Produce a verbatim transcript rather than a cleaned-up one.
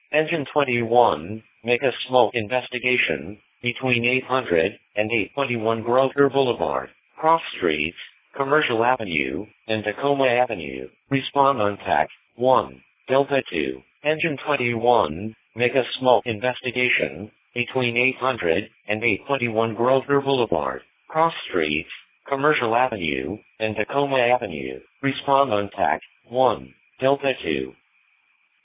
Engine twenty-one, make a smoke investigation between eight hundred and eight twenty-one Grosvenor Boulevard, Cross Streets, Commercial Avenue, and Tacoma Avenue. Respond on T A C one. Delta two. Engine twenty-one, make a smoke investigation between eight hundred and eight twenty-one Grosvenor Boulevard, Cross Streets, Commercial Avenue, and Tacoma Avenue. Respond on T A C one. Delta two.